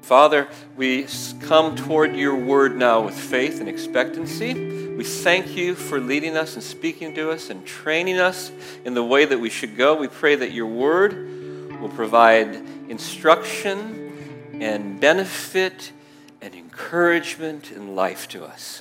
Father, we come toward your word now with faith and expectancy. We thank you for leading us and speaking to us and training us in the way that we should go. We pray that your word will provide instruction and benefit and encouragement and life to us.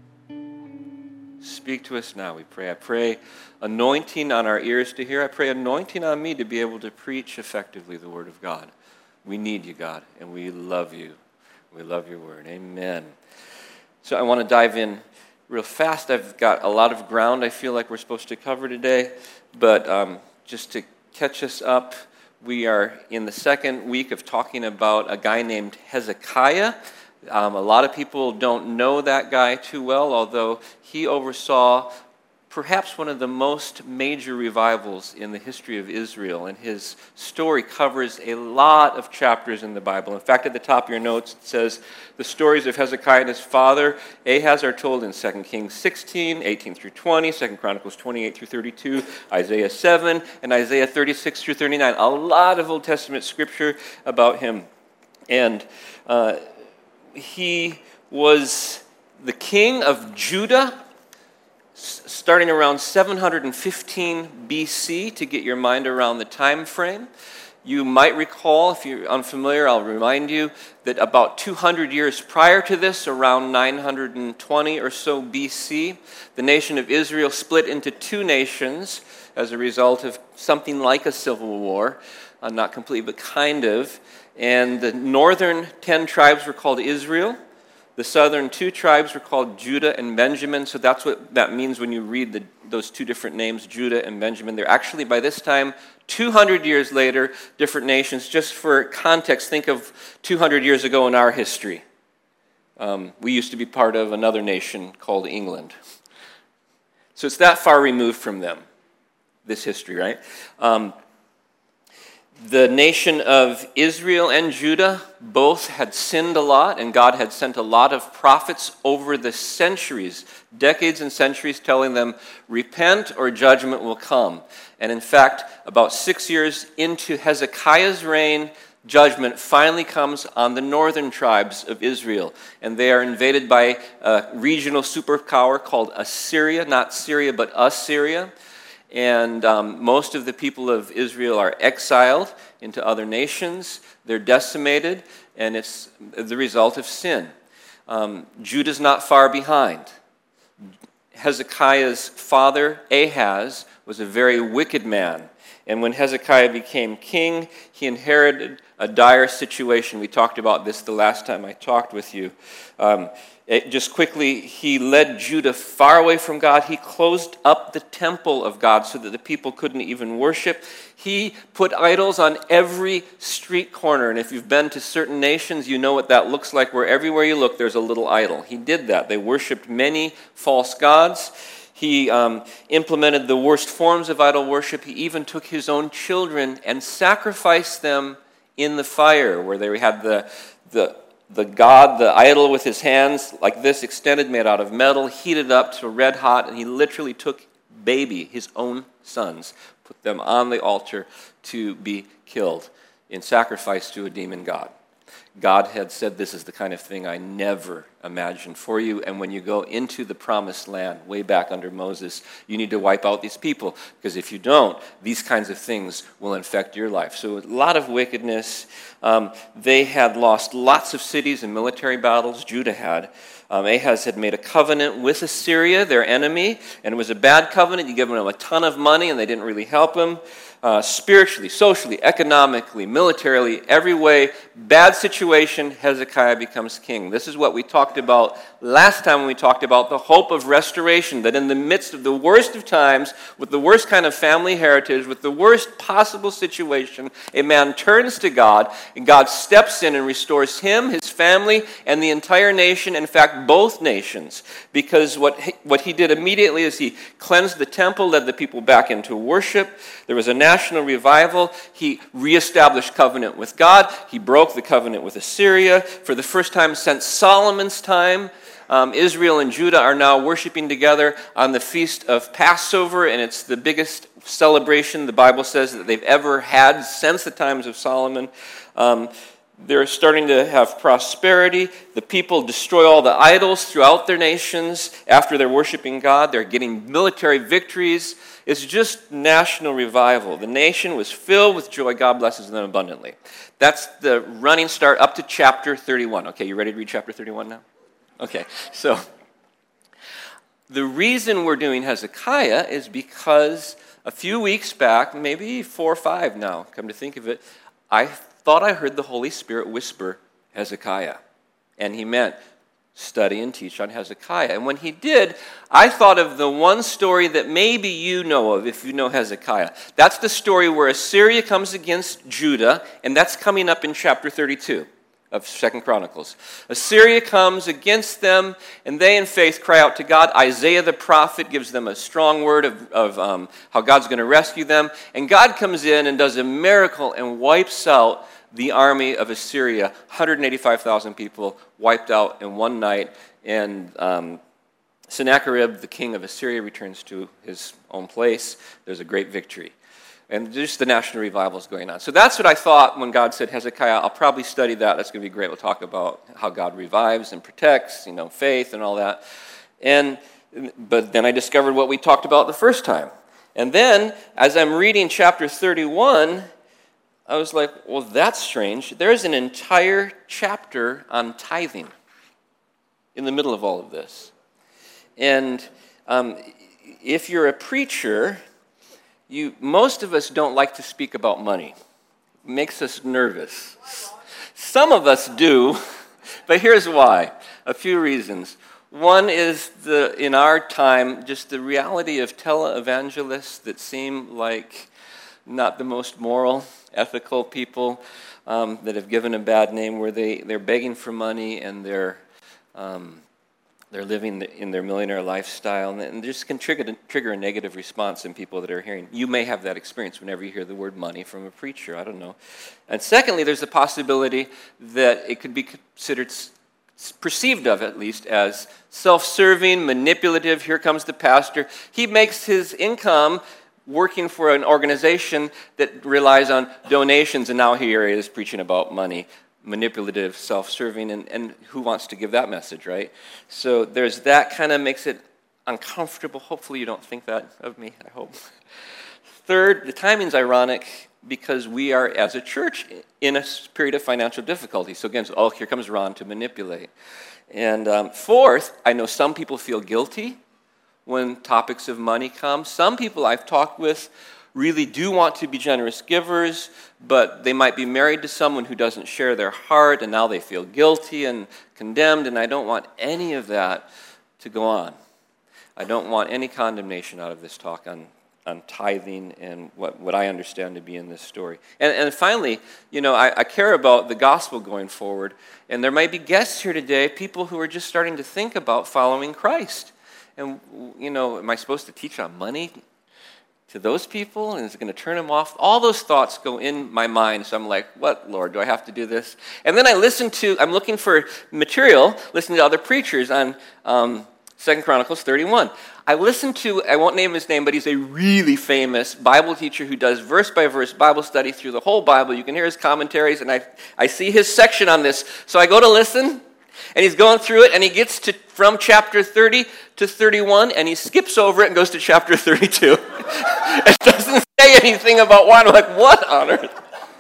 Speak to us now, we pray. I pray anointing on our ears to hear. I pray anointing on me to be able to preach effectively the word of God. We need you, God, and we love you. We love your word. Amen. So I want to dive in real fast. I've got a lot of ground I feel like we're supposed to cover today, but just to catch us up, we are in the second week of talking about a guy named Hezekiah. A lot of people don't know that guy too well, although he oversaw perhaps one of the most major revivals in the history of Israel, and his story covers a lot of chapters in the Bible. In fact, at the top of your notes, it says, the stories of Hezekiah and his father Ahaz are told in 2 Kings 16, 18 through 20, 2 Chronicles 28 through 32, Isaiah 7, and Isaiah 36 through 39. A lot of Old Testament scripture about him. And he was the king of Judah, starting around 715 BC, to get your mind around the time frame. You might recall, if you're unfamiliar, I'll remind you that about 200 years prior to this, around 920 or so BC, the nation of Israel split into two nations as a result of something like a civil war, not completely, but kind of. And the northern 10 tribes were called Israel. The southern 2 tribes were called Judah and Benjamin, so that's what that means when you read those 2 different names, Judah and Benjamin. They're actually, by this time, 200 years later, different nations. Just for context, think of 200 years ago in our history. We used to be part of another nation called England. So it's that far removed from them, this history, right? The nation of Israel and Judah both had sinned a lot, and God had sent a lot of prophets over the centuries, decades and centuries, telling them, repent or judgment will come. And in fact, about 6 years into Hezekiah's reign, judgment finally comes on the northern tribes of Israel. And they are invaded by a regional superpower called Assyria, not Syria, but Assyria. And most of the people of Israel are exiled into other nations. They're decimated, and it's the result of sin. Judah's not far behind. Hezekiah's father, Ahaz, was a very wicked man. And when Hezekiah became king, he inherited a dire situation. We talked about this the last time I talked with you. Just quickly, he led Judah far away from God. He closed up the temple of God so that the people couldn't even worship. He put idols on every street corner. And if you've been to certain nations, you know what that looks like, where everywhere you look, there's a little idol. He did that. They worshiped many false gods. He implemented the worst forms of idol worship. He even took his own children and sacrificed them in the fire, where they had the god, the idol with his hands like this, extended, made out of metal, heated up to red hot, and he literally took his own sons, put them on the altar to be killed in sacrifice to a demon god. God had said, this is the kind of thing I never imagined for you, and when you go into the promised land, way back under Moses, you need to wipe out these people, because if you don't, these kinds of things will infect your life. So a lot of wickedness. They had lost lots of cities in military battles. Judah had. Ahaz had made a covenant with Assyria, their enemy, and it was a bad covenant. You give them a ton of money, and they didn't really help him. Spiritually, socially, economically, militarily, every way, bad situation, Hezekiah becomes king. This is what we talked about last time when we talked about the hope of restoration, that in the midst of the worst of times, with the worst kind of family heritage, with the worst possible situation, a man turns to God, and God steps in and restores him, his family, and the entire nation, in fact, both nations, because what he did immediately is he cleansed the temple, led the people back into worship. There was a national revival. He reestablished covenant with God. He broke the covenant with Assyria. For the first time since Solomon's time, Israel and Judah are now worshiping together on the feast of Passover, and it's the biggest celebration, the Bible says, that they've ever had since the times of Solomon. They're starting to have prosperity. The people destroy all the idols throughout their nations. After they're worshiping God, they're getting military victories. It's just national revival. The nation was filled with joy. God blesses them abundantly. That's the running start up to chapter 31. Okay, you ready to read chapter 31 now? Okay, so the reason we're doing Hezekiah is because a few weeks back, maybe 4 or 5 now, come to think of it, I thought I heard the Holy Spirit whisper Hezekiah. And he meant study and teach on Hezekiah. And when he did, I thought of the one story that maybe you know of if you know Hezekiah. That's the story where Assyria comes against Judah, and that's coming up in chapter 32 of 2 Chronicles. Assyria comes against them, and they in faith cry out to God. Isaiah the prophet gives them a strong word of how God's going to rescue them. And God comes in and does a miracle and wipes out the army of Assyria. 185,000 people wiped out in one night. And Sennacherib, the king of Assyria, returns to his own place. There's a great victory. And just the national revival is going on. So that's what I thought when God said Hezekiah. I'll probably study that. That's going to be great. We'll talk about how God revives and protects, faith and all that. But then I discovered what we talked about the first time. And then, as I'm reading chapter 31, I was like, well, that's strange. There's an entire chapter on tithing in the middle of all of this. And if you're a preacher, most of us don't like to speak about money. It makes us nervous. Some of us do, but here's why. A few reasons. One is, in our time, just the reality of televangelists that seem like not the most moral, ethical people that have given a bad name, where they're begging for money and they're living in their millionaire lifestyle, and this can trigger a negative response in people that are hearing. You may have that experience whenever you hear the word money from a preacher. I don't know. And secondly, there's the possibility that it could be considered, perceived of at least, as self-serving, manipulative. Here comes the pastor. He makes his income working for an organization that relies on donations, and now here he is preaching about money. Manipulative, self-serving, and who wants to give that message, right? So there's that, kind of makes it uncomfortable. Hopefully you don't think that of me, I hope. Third, the timing's ironic because we are, as a church, in a period of financial difficulty. So again, here comes Ron to manipulate. And fourth, I know some people feel guilty when topics of money come. Some people I've talked with really do want to be generous givers, but they might be married to someone who doesn't share their heart, and now they feel guilty and condemned, and I don't want any of that to go on. I don't want any condemnation out of this talk on tithing and what I understand to be in this story. And finally, I care about the gospel going forward, and there might be guests here today, people who are just starting to think about following Christ. And, am I supposed to teach on money to those people, and is it going to turn them off? All those thoughts go in my mind, so I'm like, what, Lord, do I have to do this? And then I'm looking for material, listening to other preachers on 2 Chronicles 31. I won't name his name, but he's a really famous Bible teacher who does verse-by-verse Bible study through the whole Bible. You can hear his commentaries, and I see his section on this. So I go to listen, and he's going through it, and he gets from chapter 30 to 31, and he skips over it and goes to chapter 32. It doesn't say anything about why. I'm like, what on earth?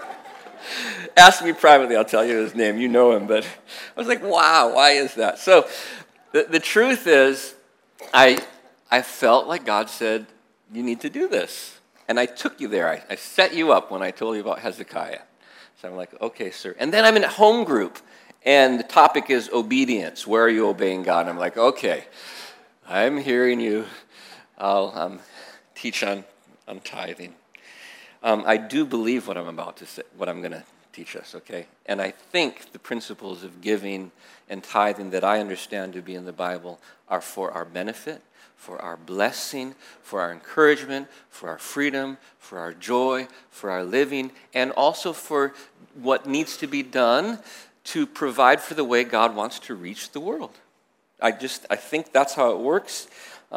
Ask me privately, I'll tell you his name. You know him, but I was like, wow, why is that? So the truth is, I felt like God said, you need to do this. And I took you there. I set you up when I told you about Hezekiah. So I'm like, okay, sir. And then I'm in a home group, and the topic is obedience. Where are you obeying God? And I'm like, okay, I'm hearing you. I'll teach on tithing. I do believe what I'm about to say, what I'm going to teach us, okay? And I think the principles of giving and tithing that I understand to be in the Bible are for our benefit, for our blessing, for our encouragement, for our freedom, for our joy, for our living, and also for what needs to be done to provide for the way God wants to reach the world. I think that's how it works.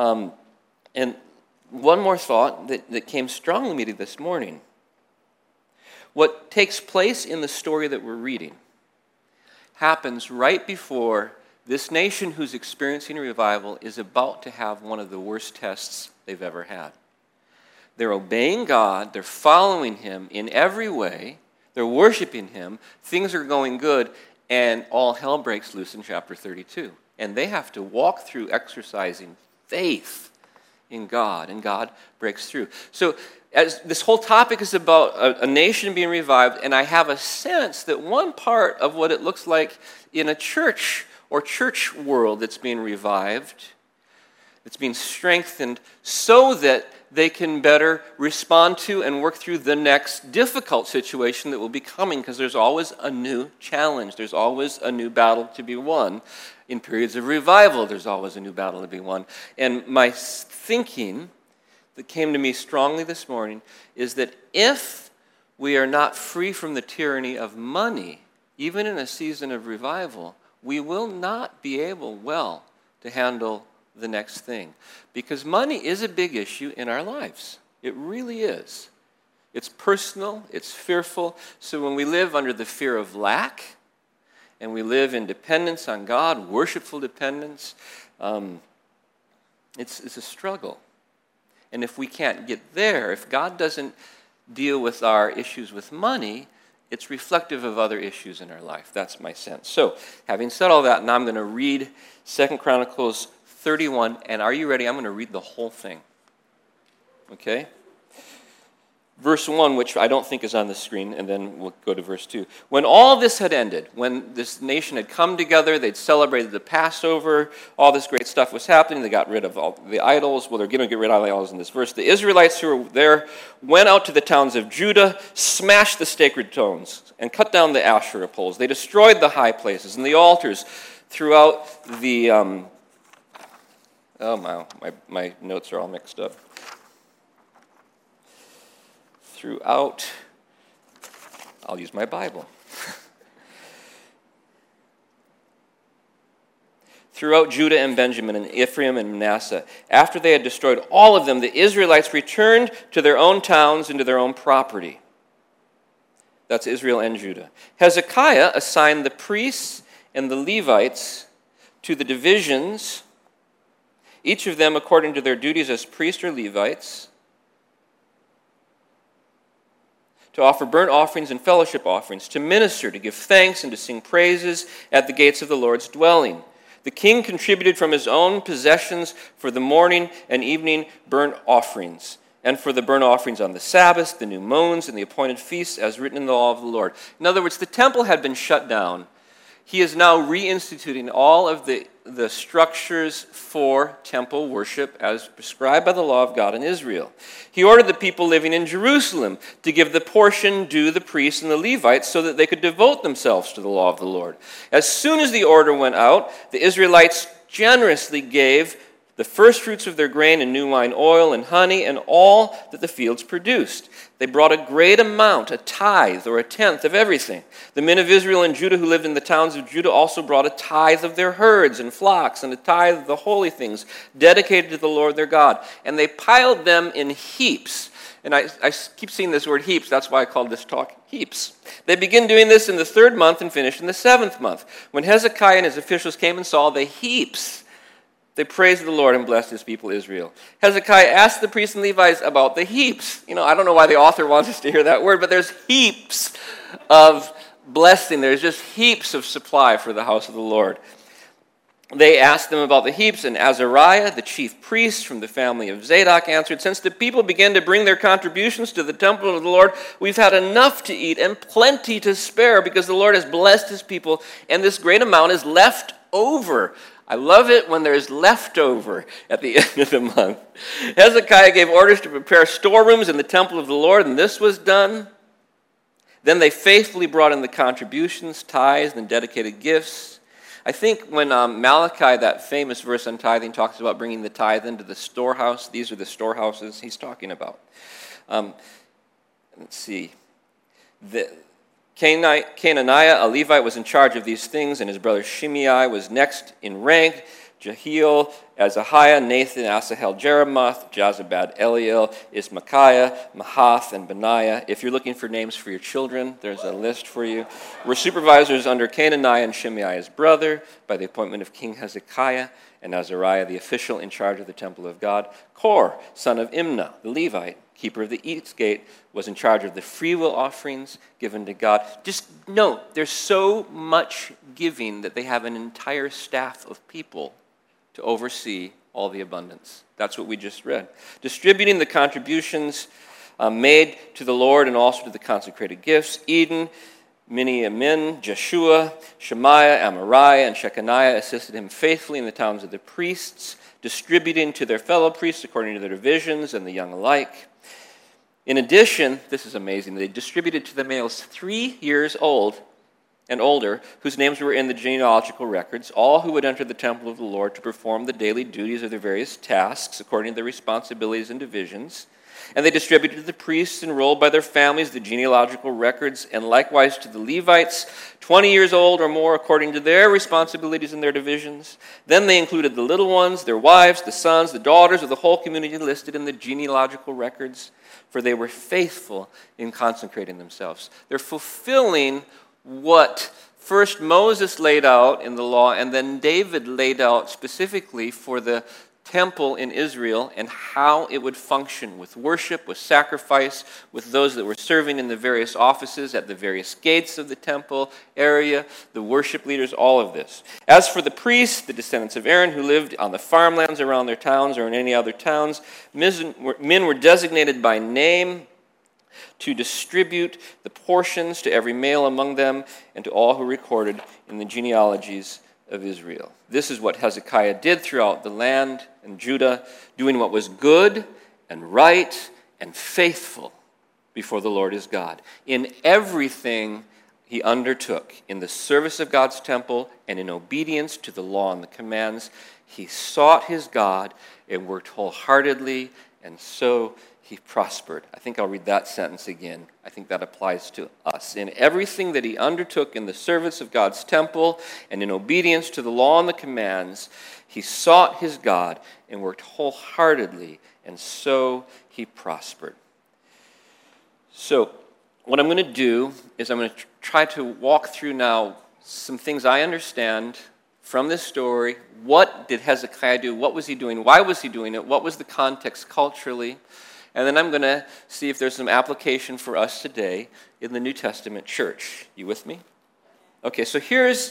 And one more thought that came strongly to me this morning. What takes place in the story that we're reading happens right before this nation who's experiencing revival is about to have one of the worst tests they've ever had. They're obeying God, they're following Him in every way, they're worshiping Him, things are going good, and all hell breaks loose in chapter 32. And they have to walk through exercising faith in God, and God breaks through. So as this whole topic is about a nation being revived, and I have a sense that one part of what it looks like in a church or church world that's being revived, it's being strengthened so that they can better respond to and work through the next difficult situation that will be coming, because there's always a new challenge. There's always a new battle to be won. In periods of revival, there's always a new battle to be won. And my thinking that came to me strongly this morning is that if we are not free from the tyranny of money, even in a season of revival, we will not be able well to handle the next thing. Because money is a big issue in our lives. It really is. It's personal, it's fearful. So when we live under the fear of lack, and we live in dependence on God, worshipful dependence, it's a struggle. And if we can't get there, if God doesn't deal with our issues with money, it's reflective of other issues in our life. That's my sense. So, having said all that, now I'm going to read 2 Chronicles 31, and are you ready? I'm going to read the whole thing. Okay? Verse 1, which I don't think is on the screen, and then we'll go to verse 2. When all this had ended, when this nation had come together, they'd celebrated the Passover, all this great stuff was happening, they got rid of all the idols. Well, they're going to get rid of the idols in this verse. The Israelites who were there went out to the towns of Judah, smashed the sacred stones, and cut down the Asherah poles. They destroyed the high places and the altars throughout the... my notes are all mixed up. I'll use my Bible. Throughout Judah and Benjamin and Ephraim and Manasseh, after they had destroyed all of them, the Israelites returned to their own towns and to their own property. That's Israel and Judah. Hezekiah assigned the priests and the Levites to the divisions, each of them according to their duties as priests or Levites, to offer burnt offerings and fellowship offerings, to minister, to give thanks, and to sing praises at the gates of the Lord's dwelling. The king contributed from his own possessions for the morning and evening burnt offerings, and for the burnt offerings on the Sabbath, the new moons, and the appointed feasts, as written in the law of the Lord. In other words, the temple had been shut down. He is now reinstituting all of the structures for temple worship as prescribed by the law of God in Israel. He ordered the people living in Jerusalem to give the portion due the priests and the Levites so that they could devote themselves to the law of the Lord. As soon as the order went out, the Israelites generously gave the first fruits of their grain and new wine oil and honey and all that the fields produced. They brought a great amount, a tithe or a tenth of everything. The men of Israel and Judah who lived in the towns of Judah also brought a tithe of their herds and flocks and a tithe of the holy things dedicated to the Lord their God. And they piled them in heaps. And I keep seeing this word heaps. That's why I called this talk heaps. They began doing this in the 3rd month and finished in the 7th month. When Hezekiah and his officials came and saw the heaps, they praised the Lord and blessed his people Israel. Hezekiah asked the priests and Levites about the heaps. I don't know why the author wants us to hear that word, but there's heaps of blessing. There's just heaps of supply for the house of the Lord. They asked them about the heaps, and Azariah, the chief priest from the family of Zadok, answered, "Since the people began to bring their contributions to the temple of the Lord, we've had enough to eat and plenty to spare, because the Lord has blessed his people, and this great amount is left over." I love it when there's leftover at the end of the month. Hezekiah gave orders to prepare storerooms in the temple of the Lord, and this was done. Then they faithfully brought in the contributions, tithes, and dedicated gifts. I think when Malachi, that famous verse on tithing, talks about bringing the tithe into the storehouse, these are the storehouses he's talking about. Let's see. Canaaniah, a Levite, was in charge of these things, and his brother Shimei was next in rank. Jehiel, Azahiah, Nathan, Asahel, Jeremoth, Jozabad, Eliel, Ismachiah, Mahath, and Benaiah. If you're looking for names for your children, there's a list for you. Were supervisors under Cananiah and Shimei his brother by the appointment of King Hezekiah, and Azariah, the official in charge of the temple of God. Kor, son of Imnah, the Levite, keeper of the east gate, was in charge of the freewill offerings given to God. Just note, there's so much giving that they have an entire staff of people to oversee all the abundance. That's what we just read. Distributing the contributions made to the Lord and also to the consecrated gifts. Eden, Miniamin, Jeshua, Shemaiah, Amariah, and Shechaniah assisted him faithfully in the towns of the priests, distributing to their fellow priests according to their divisions, and the young alike. In addition, this is amazing, they distributed to the males 3 years old and older, whose names were in the genealogical records, all who would enter the temple of the Lord to perform the daily duties of their various tasks according to their responsibilities and divisions. And they distributed to the priests enrolled by their families the genealogical records, and likewise to the Levites, 20 years old or more, according to their responsibilities and their divisions. Then they included the little ones, their wives, the sons, the daughters of the whole community listed in the genealogical records, for they were faithful in consecrating themselves. They're fulfilling what first Moses laid out in the law, and then David laid out specifically for the temple in Israel and how it would function with worship, with sacrifice, with those that were serving in the various offices at the various gates of the temple area, the worship leaders, all of this. As for the priests, the descendants of Aaron who lived on the farmlands around their towns or in any other towns, men were designated by name to distribute the portions to every male among them and to all who recorded in the genealogies of Israel. This is what Hezekiah did throughout the land and Judah, doing what was good and right and faithful before the Lord his God. In everything he undertook, in the service of God's temple and in obedience to the law and the commands, he sought his God and worked wholeheartedly, and so he prospered. I think I'll read that sentence again. I think that applies to us. In everything that he undertook in the service of God's temple and in obedience to the law and the commands, he sought his God and worked wholeheartedly, and so he prospered. So what I'm going to do is I'm going to try to walk through now some things I understand from this story. What did Hezekiah do? What was he doing? Why was he doing it? What was the context culturally? And then I'm going to see if there's some application for us today in the New Testament church. You with me? Okay, so here's,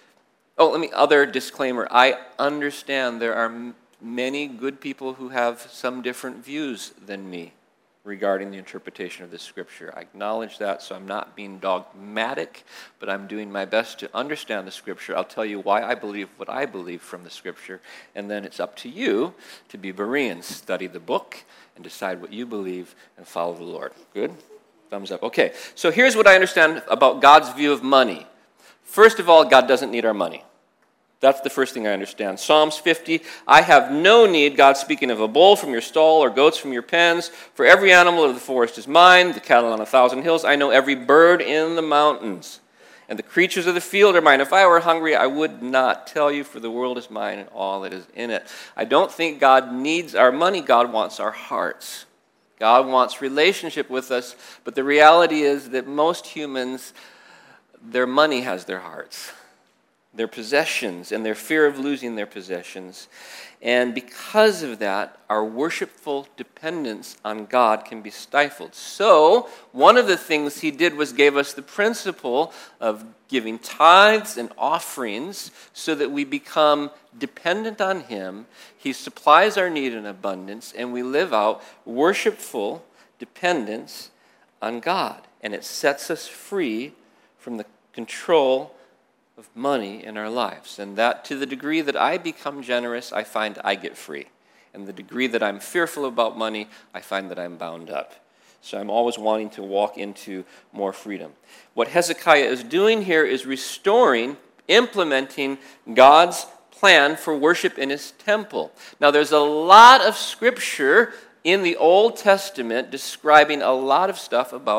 other disclaimer. I understand there are many good people who have some different views than me regarding the interpretation of this scripture. I acknowledge that, so I'm not being dogmatic, but I'm doing my best to understand the scripture. I'll tell you why I believe what I believe from the scripture, and then it's up to you to be Bereans. Study the book and decide what you believe and follow the Lord. Good? Thumbs up. Okay, so here's what I understand about God's view of money. First of all, God doesn't need our money. That's the first thing I understand. Psalms 50, I have no need, God speaking of a bull from your stall or goats from your pens, for every animal of the forest is mine, the cattle on 1,000 hills. I know every bird in the mountains, and the creatures of the field are mine. If I were hungry, I would not tell you, for the world is mine and all that is in it. I don't think God needs our money. God wants our hearts. God wants relationship with us, but the reality is that most humans, their money has their hearts, their possessions, and their fear of losing their possessions. And because of that, our worshipful dependence on God can be stifled. So, one of the things he did was gave us the principle of giving tithes and offerings so that we become dependent on him. He supplies our need in abundance, and we live out worshipful dependence on God. And it sets us free from the control of money in our lives. And that to the degree that I become generous, I find I get free. And the degree that I'm fearful about money, I find that I'm bound up. So I'm always wanting to walk into more freedom. What Hezekiah is doing here is restoring, implementing God's plan for worship in his temple. Now there's a lot of scripture in the Old Testament describing a lot of stuff about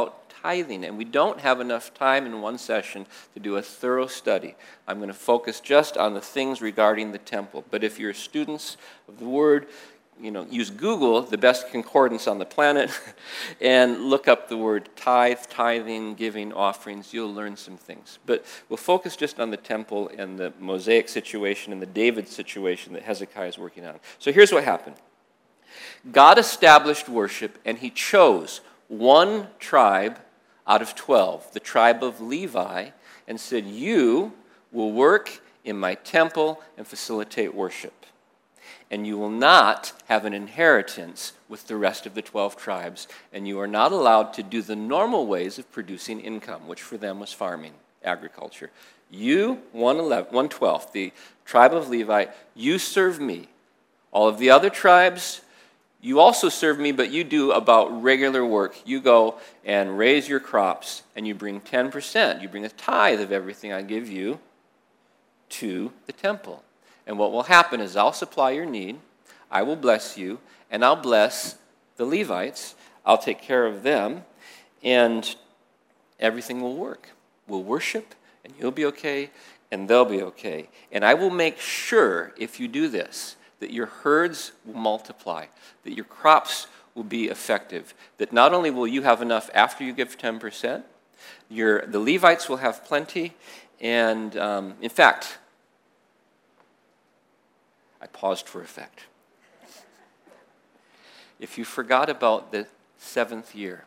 tithing, and we don't have enough time in one session to do a thorough study. I'm going to focus just on the things regarding the temple. But if you're students of the Word, use Google, the best concordance on the planet, and look up the word tithe, tithing, giving, offerings. You'll learn some things. But we'll focus just on the temple and the Mosaic situation and the David situation that Hezekiah is working on. So here's what happened. God established worship, and he chose one tribe out of 12, the tribe of Levi, and said, you will work in my temple and facilitate worship. And you will not have an inheritance with the rest of the 12 tribes, and you are not allowed to do the normal ways of producing income, which for them was farming, agriculture. You, 112th, the tribe of Levi, you serve me. All of the other tribes, you also serve me, but you do about regular work. You go and raise your crops, and you bring 10%. You bring a tithe of everything I give you to the temple. And what will happen is I'll supply your need, I will bless you, and I'll bless the Levites. I'll take care of them, and everything will work. We'll worship, and you'll be okay, and they'll be okay. And I will make sure, if you do this, that your herds will multiply, that your crops will be effective, that not only will you have enough after you give 10%, the Levites will have plenty, and in fact, I paused for effect. If you forgot about the 7th year,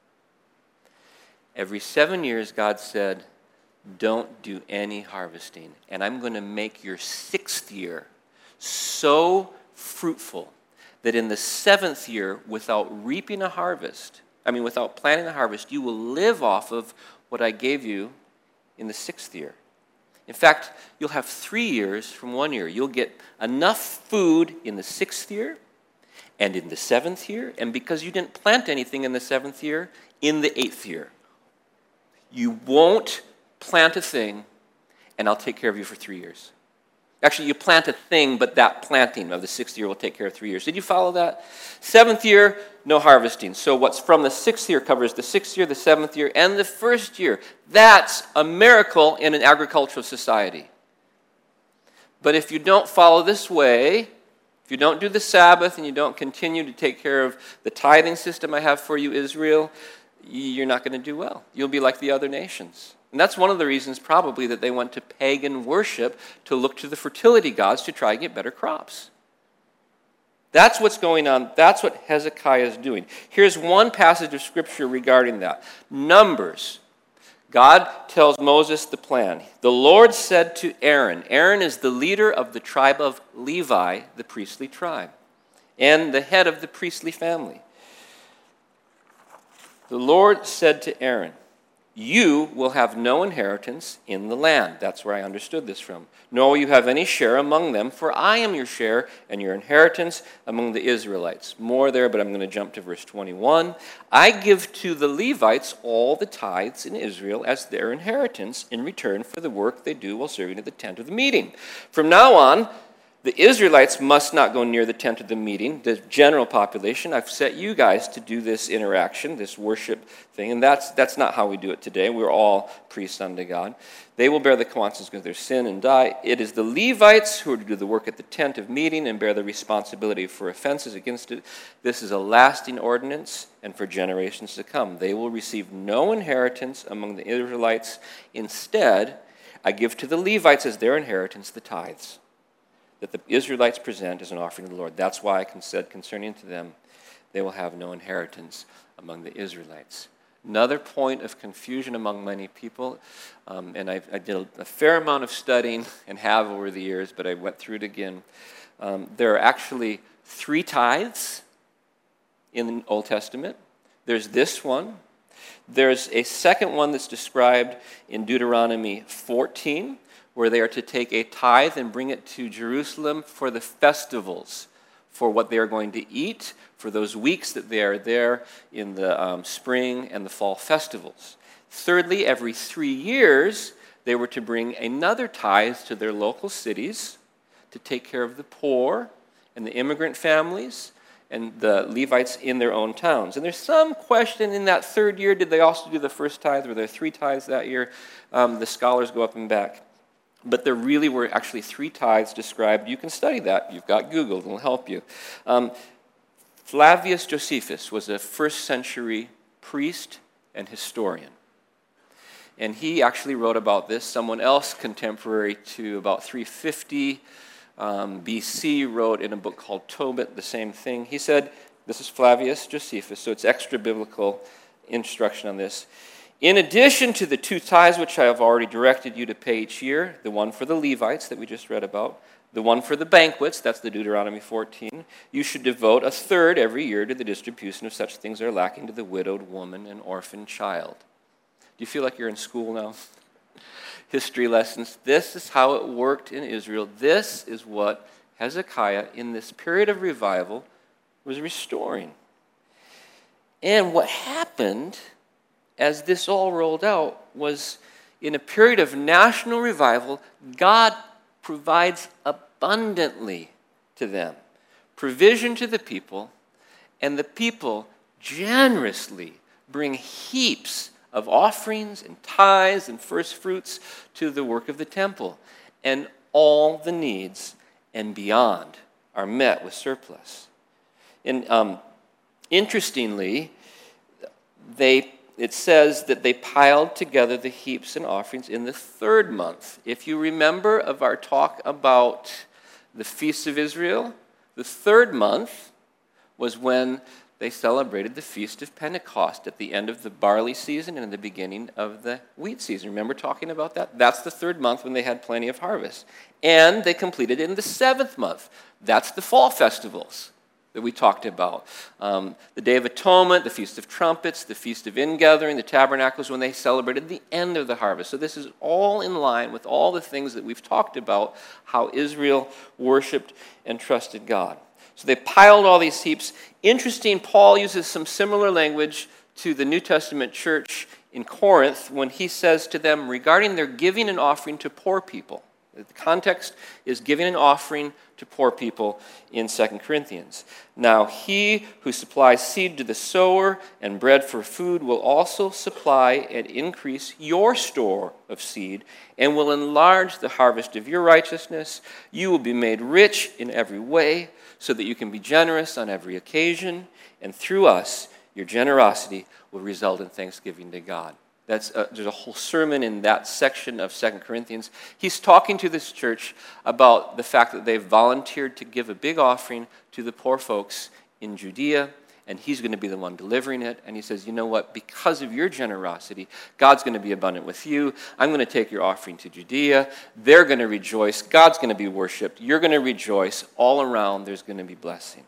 every 7 years God said, don't do any harvesting, and I'm going to make your 6th year so fruitful that in the 7th year, without reaping a harvest, without planting a harvest, you will live off of what I gave you in the 6th year. In fact, you'll have 3 years from 1 year. You'll get enough food in the 6th year and in the 7th year, and because you didn't plant anything in the 7th year, in the 8th year. You won't plant a thing, and I'll take care of you for 3 years. Actually, you plant a thing, but that planting of the 6th year will take care of 3 years. Did you follow that? 7th year, no harvesting. So what's from the 6th year covers the 6th year, the 7th year, and the 1st year. That's a miracle in an agricultural society. But if you don't follow this way, if you don't do the Sabbath and you don't continue to take care of the tithing system I have for you, Israel, you're not going to do well. You'll be like the other nations. And that's one of the reasons probably that they went to pagan worship, to look to the fertility gods to try and get better crops. That's what's going on. That's what Hezekiah is doing. Here's one passage of Scripture regarding that. Numbers. God tells Moses the plan. The Lord said to Aaron, Aaron is the leader of the tribe of Levi, the priestly tribe, and the head of the priestly family. The Lord said to Aaron, you will have no inheritance in the land. That's where I understood this from. Nor will you have any share among them, for I am your share and your inheritance among the Israelites. More there, but I'm going to jump to verse 21. I give to the Levites all the tithes in Israel as their inheritance in return for the work they do while serving at the tent of the meeting. From now on, the Israelites must not go near the tent of the meeting, the general population. I've set you guys to do this interaction, this worship thing, and that's not how we do it today. We're all priests unto God. They will bear the consequences of their sin and die. It is the Levites who are to do the work at the tent of meeting and bear the responsibility for offenses against it. This is a lasting ordinance, and for generations to come. They will receive no inheritance among the Israelites. Instead, I give to the Levites as their inheritance the tithes that the Israelites present as an offering to the Lord. That's why I said concerning to them, they will have no inheritance among the Israelites. Another point of confusion among many people, and I did a fair amount of studying and have over the years, but I went through it again. There are actually 3 tithes in the Old Testament. There's this one. There's a second one that's described in Deuteronomy 14, where they are to take a tithe and bring it to Jerusalem for the festivals, for what they are going to eat, for those weeks that they are there in the spring and the fall festivals. Thirdly, every 3 years, they were to bring another tithe to their local cities to take care of the poor and the immigrant families and the Levites in their own towns. And there's some question in that third year, did they also do the first tithe? Were there 3 tithes that year? The scholars go up and back. But there really were actually 3 tithes described. You can study that. You've got Google. It'll help you. Flavius Josephus was a first century priest and historian. And he actually wrote about this. Someone else contemporary to about 350 BC wrote in a book called Tobit the same thing. He said, this is Flavius Josephus, so it's extra biblical instruction on this. In addition to the 2 tithes which I have already directed you to pay each year, the one for the Levites that we just read about, the one for the banquets, that's the Deuteronomy 14, you should devote a third every year to the distribution of such things that are lacking to the widowed woman and orphan child. Do you feel like you're in school now? History lessons. This is how it worked in Israel. This is what Hezekiah, in this period of revival, was restoring. And what happened as this all rolled out was, in a period of national revival, God provides abundantly to them. Provision to the people, and the people generously bring heaps of offerings and tithes and first fruits to the work of the temple. And all the needs and beyond are met with surplus. And interestingly, it says that they piled together the heaps and offerings in the 3rd month. If you remember of our talk about the feasts of Israel, the 3rd month was when they celebrated the Feast of Pentecost at the end of the barley season and in the beginning of the wheat season. Remember talking about that? That's the 3rd month when they had plenty of harvest. And they completed it in the 7th month. That's the fall festivals that we talked about. The Day of Atonement, the Feast of Trumpets, the Feast of Ingathering, the Tabernacles, when they celebrated the end of the harvest. So this is all in line with all the things that we've talked about, how Israel worshiped and trusted God. So they piled all these heaps. Interesting, Paul uses some similar language to the New Testament church in Corinth when he says to them regarding their giving and offering to poor people. The context is giving an offering to poor people in 2 Corinthians. Now he who supplies seed to the sower and bread for food will also supply and increase your store of seed and will enlarge the harvest of your righteousness. You will be made rich in every way so that you can be generous on every occasion, and through us, your generosity will result in thanksgiving to God. There's a whole sermon in that section of 2 Corinthians. He's talking to this church about the fact that they've volunteered to give a big offering to the poor folks in Judea, and he's going to be the one delivering it. And he says, you know what? Because of your generosity, God's going to be abundant with you. I'm going to take your offering to Judea. They're going to rejoice. God's going to be worshipped. You're going to rejoice. All around, there's going to be blessing.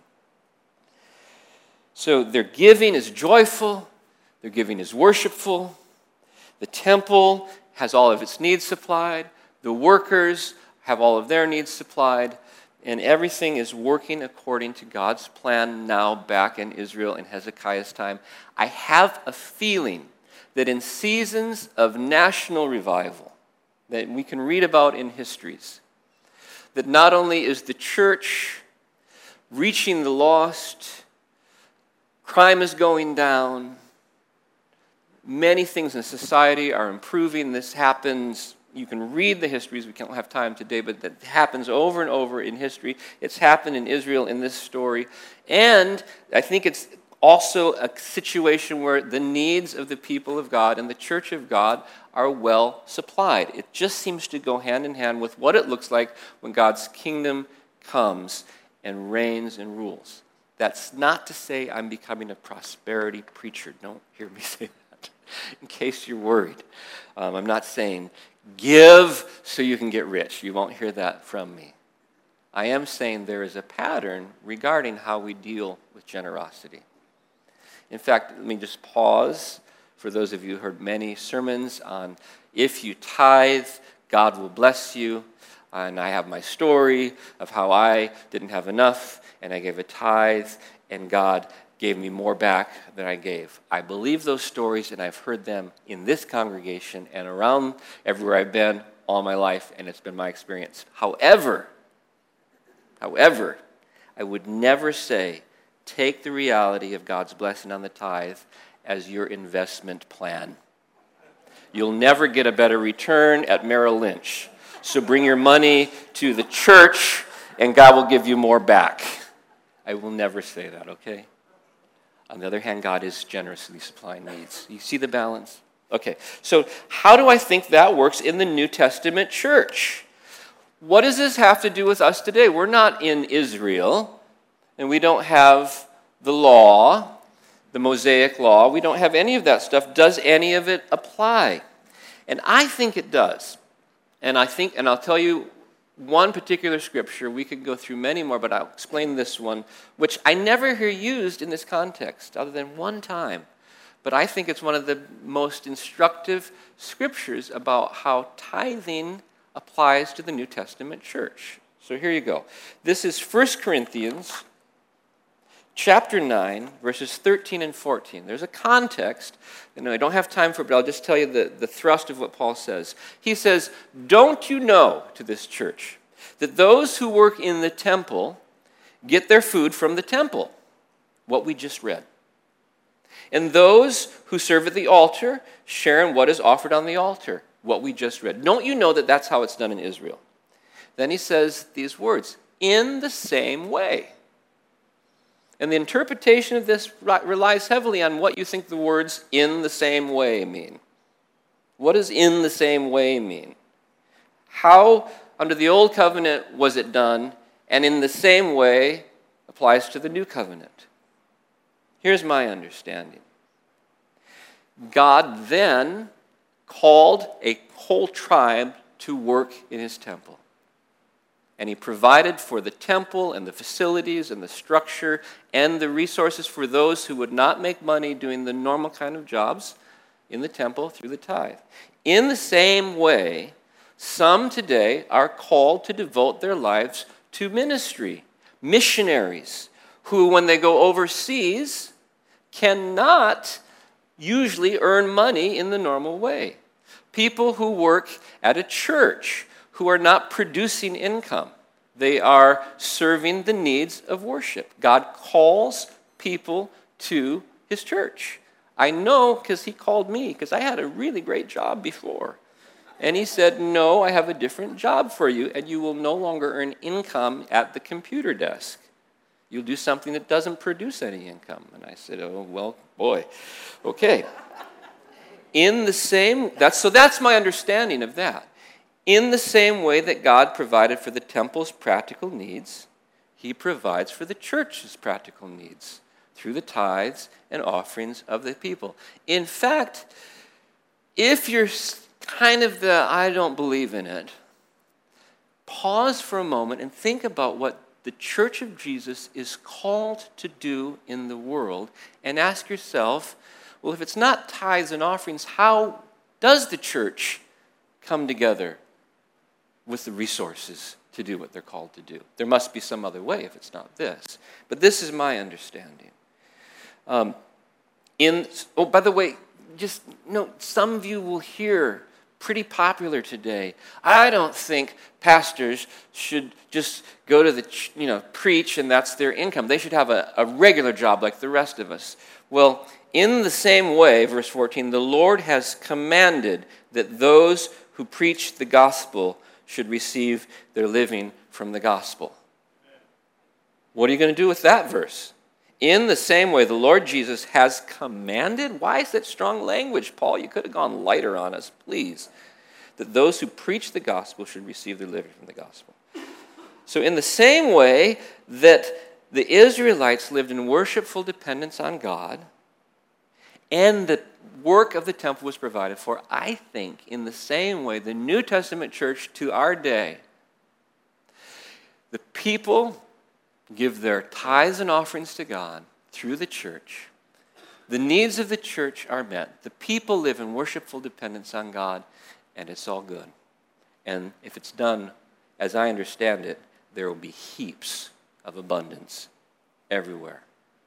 So their giving is joyful. Their giving is worshipful. The temple has all of its needs supplied. The workers have all of their needs supplied. And everything is working according to God's plan now back in Israel in Hezekiah's time. I have a feeling that in seasons of national revival that we can read about in histories, that not only is the church reaching the lost, crime is going down, many things in society are improving. This happens. You can read the histories. We can't have time today, but that happens over and over in history. It's happened in Israel in this story. And I think it's also a situation where the needs of the people of God and the church of God are well supplied. It just seems to go hand in hand with what it looks like when God's kingdom comes and reigns and rules. That's not to say I'm becoming a prosperity preacher. Don't hear me say that, in case you're worried. I'm not saying give so you can get rich. You won't hear that from me. I am saying there is a pattern regarding how we deal with generosity. In fact, let me just pause for those of you who heard many sermons on if you tithe, God will bless you. And I have my story of how I didn't have enough and I gave a tithe and God gave me more back than I gave. I believe those stories and I've heard them in this congregation and around everywhere I've been all my life, and it's been my experience. However, I would never say take the reality of God's blessing on the tithe as your investment plan. You'll never get a better return at Merrill Lynch. So bring your money to the church, and God will give you more back. I will never say that, okay? On the other hand, God is generously supplying needs. You see the balance? Okay, so how do I think that works in the New Testament church? What does this have to do with us today? We're not in Israel, and we don't have the law, the Mosaic law. We don't have any of that stuff. Does any of it apply? And I think it does. And I'll tell you one particular scripture. We could go through many more, but I'll explain this one, which I never hear used in this context, other than one time. But I think it's one of the most instructive scriptures about how tithing applies to the New Testament church. So here you go. This is 1 Corinthians chapter 9, verses 13 and 14. There's a context, and I don't have time for it, but I'll just tell you the thrust of what Paul says. He says, "Don't you know," to this church, "that those who work in the temple get their food from the temple?" What we just read. "And those who serve at the altar share in what is offered on the altar." What we just read. Don't you know that that's how it's done in Israel? Then he says these words, "in the same way." And the interpretation of this relies heavily on what you think the words "in the same way" mean. What does "in the same way" mean? How, under the Old Covenant, was it done, and in the same way applies to the New Covenant? Here's my understanding. God then called a whole tribe to work in his temple. And he provided for the temple and the facilities and the structure and the resources for those who would not make money doing the normal kind of jobs in the temple through the tithe. In the same way, some today are called to devote their lives to ministry. Missionaries who, when they go overseas, cannot usually earn money in the normal way. People who work at a church who are not producing income. They are serving the needs of worship. God calls people to his church. I know because he called me, because I had a really great job before. And he said, "No, I have a different job for you, and you will no longer earn income at the computer desk. You'll do something that doesn't produce any income." And I said, "Oh, well, boy, okay." That's my understanding of that. In the same way that God provided for the temple's practical needs, he provides for the church's practical needs through the tithes and offerings of the people. In fact, if you're kind of I don't believe in it, pause for a moment and think about what the Church of Jesus is called to do in the world, and ask yourself, well, if it's not tithes and offerings, how does the church come together with the resources to do what they're called to do? There must be some other way if it's not this. But this is my understanding. By the way, just note, some of you will hear, pretty popular today, I don't think pastors should just go to preach and that's their income. They should have a regular job like the rest of us. Well, in the same way, verse 14, the Lord has commanded that those who preach the gospel should receive their living from the gospel. What are you going to do with that verse? In the same way, the Lord Jesus has commanded. Why is that strong language, Paul? You could have gone lighter on us, please. That those who preach the gospel should receive their living from the gospel. So in the same way that the Israelites lived in worshipful dependence on God, and the work of the temple was provided for, I think in the same way the New Testament church to our day, the people give their tithes and offerings to God through the church. The needs of the church are met. The people live in worshipful dependence on God, and it's all good. And if it's done, as I understand it, there will be heaps of abundance everywhere.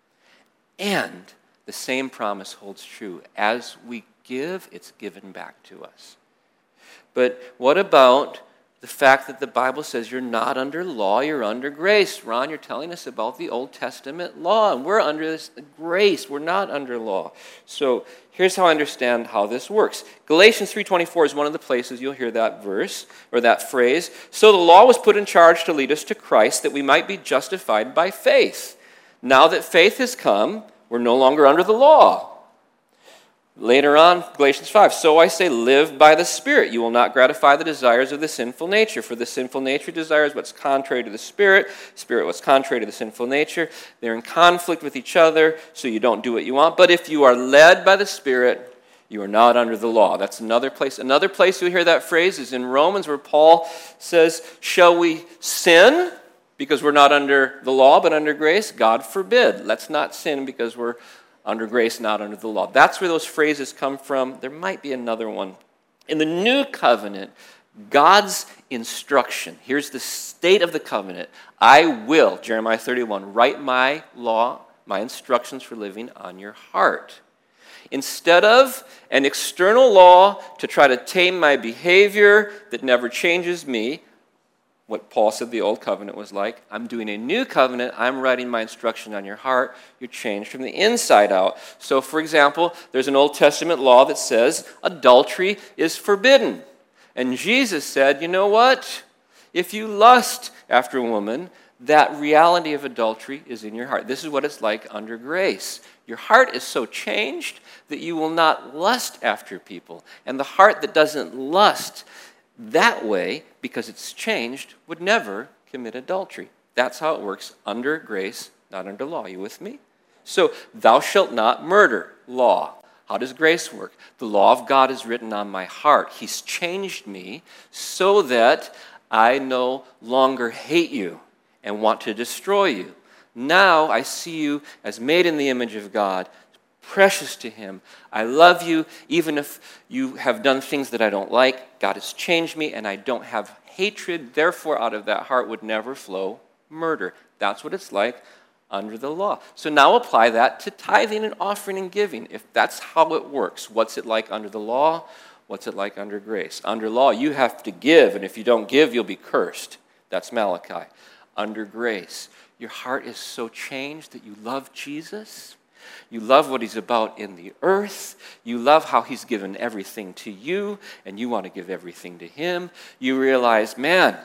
And the same promise holds true. As we give, it's given back to us. But what about the fact that the Bible says you're not under law, you're under grace. Ron, you're telling us about the Old Testament law, and we're under this grace. We're not under law. So here's how I understand how this works. Galatians 3:24 is one of the places you'll hear that verse, or that phrase. So the law was put in charge to lead us to Christ, that we might be justified by faith. Now that faith has come, we're no longer under the law. Later on, Galatians 5, so I say, live by the Spirit. You will not gratify the desires of the sinful nature. For the sinful nature desires what's contrary to the Spirit what's contrary to the sinful nature. They're in conflict with each other, so you don't do what you want. But if you are led by the Spirit, you are not under the law. That's another place. Another place you'll hear that phrase is in Romans, where Paul says, shall we sin because we're not under the law but under grace? God forbid. Let's not sin because we're under grace, not under the law. That's where those phrases come from. There might be another one. In the new covenant, God's instruction, here's the state of the covenant. I will, Jeremiah 31, write my law, my instructions for living on your heart. Instead of an external law to try to tame my behavior that never changes me, what Paul said the old covenant was like, I'm doing a new covenant, I'm writing my instruction on your heart, you're changed from the inside out. So, for example, there's an Old Testament law that says adultery is forbidden. And Jesus said, you know what? If you lust after a woman, that reality of adultery is in your heart. This is what it's like under grace. Your heart is so changed that you will not lust after people. And the heart that doesn't lust that way, because it's changed, would never commit adultery. That's how it works under grace, not under law. You with me? So, thou shalt not murder, law. How does grace work? The law of God is written on my heart. He's changed me so that I no longer hate you and want to destroy you. Now I see you as made in the image of God, precious to Him. I love you even if you have done things that I don't like. God has changed me and I don't have hatred. Therefore, out of that heart would never flow murder. That's what it's like under the law. So now apply that to tithing and offering and giving. If that's how it works, what's it like under the law? What's it like under grace? Under law, you have to give, and if you don't give, you'll be cursed. That's Malachi. Under grace, your heart is so changed that you love Jesus. You love what He's about in the earth. You love how He's given everything to you, and you want to give everything to Him. You realize, man,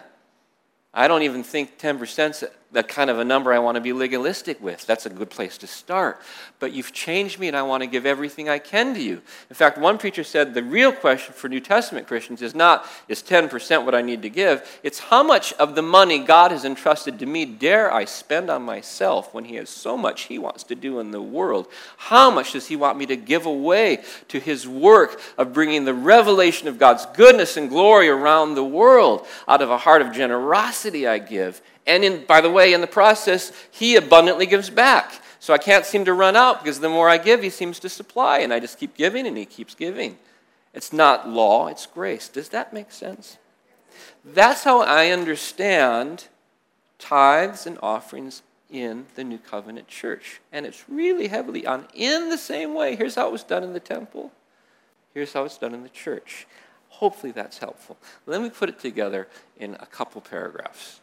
I don't even think 10% is the kind of a number I want to be legalistic with. That's a good place to start. But you've changed me, and I want to give everything I can to you. In fact, one preacher said the real question for New Testament Christians is not, is 10% what I need to give? It's how much of the money God has entrusted to me dare I spend on myself when He has so much He wants to do in the world? How much does He want me to give away to His work of bringing the revelation of God's goodness and glory around the world? Out of a heart of generosity I give. And by the way, in the process, He abundantly gives back. So I can't seem to run out because the more I give, He seems to supply. And I just keep giving and He keeps giving. It's not law, it's grace. Does that make sense? That's how I understand tithes and offerings in the New Covenant Church. And it's really heavily on in the same way. Here's how it was done in the temple. Here's how it's done in the church. Hopefully that's helpful. Let me put it together in a couple paragraphs.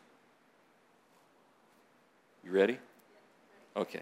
You ready? Okay.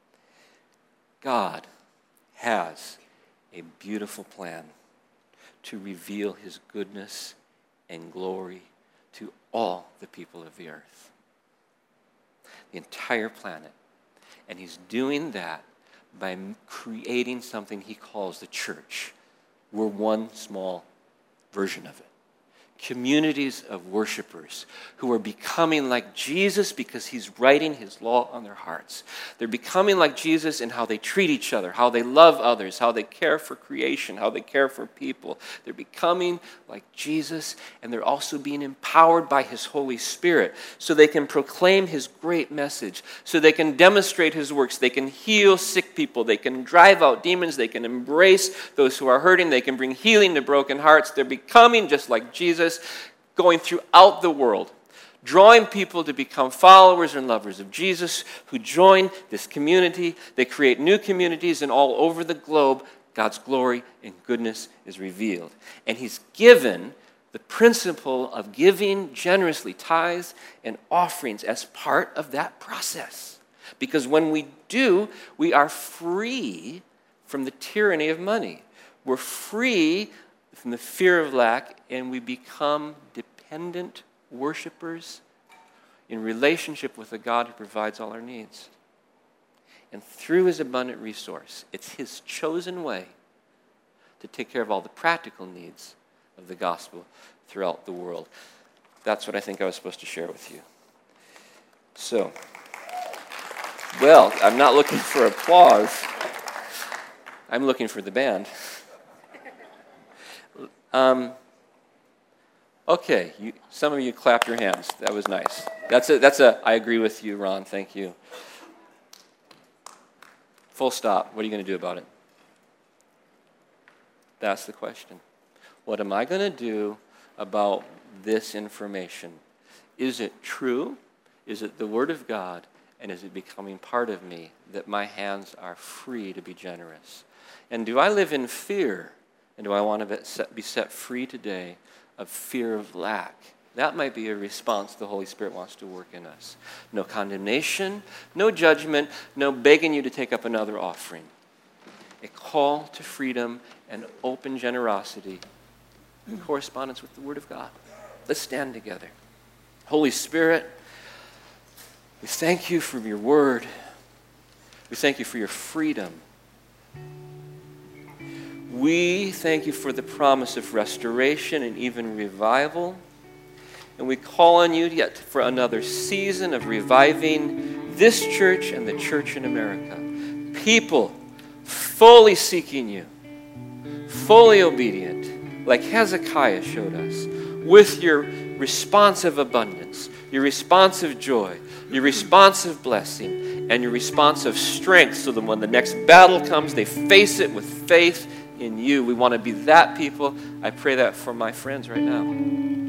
God has a beautiful plan to reveal His goodness and glory to all the people of the earth. The entire planet. And He's doing that by creating something He calls the church. We're one small version of it. Communities of worshipers who are becoming like Jesus because He's writing His law on their hearts. They're becoming like Jesus in how they treat each other, how they love others, how they care for creation, how they care for people. They're becoming like Jesus, and they're also being empowered by His Holy Spirit so they can proclaim His great message, so they can demonstrate His works, they can heal sick people, they can drive out demons, they can embrace those who are hurting, they can bring healing to broken hearts. They're becoming just like Jesus, going throughout the world, drawing people to become followers and lovers of Jesus who join this community. They create new communities, and all over the globe, God's glory and goodness is revealed. And He's given the principle of giving generously, tithes and offerings as part of that process. Because when we do, we are free from the tyranny of money. We're free from the fear of lack, and we become dependent worshipers in relationship with a God who provides all our needs. And through his abundant resource, it's his chosen way to take care of all the practical needs of the gospel throughout the world. That's what I think I was supposed to share with you. So, well, I'm not looking for applause. I'm looking for the band. Okay, some of you clapped your hands. That was nice. I agree with you, Ron. Thank you. Full stop. What are you going to do about it? That's the question. What am I going to do about this information? Is it true? Is it the Word of God? And is it becoming part of me that my hands are free to be generous? And do I live in fear? And do I want to be set free today of fear of lack? That might be a response the Holy Spirit wants to work in us. No condemnation, no judgment, no begging you to take up another offering. A call to freedom and open generosity in correspondence with the Word of God. Let's stand together. Holy Spirit, we thank you for your Word. We thank you for your freedom. We thank you for the promise of restoration and even revival. And we call on you yet for another season of reviving this church and the church in America. People fully seeking you, fully obedient, like Hezekiah showed us, with your responsive abundance, your responsive joy, your responsive blessing, and your responsive strength, so that when the next battle comes, they face it with faith in you. We want to be that people. I pray that for my friends right now.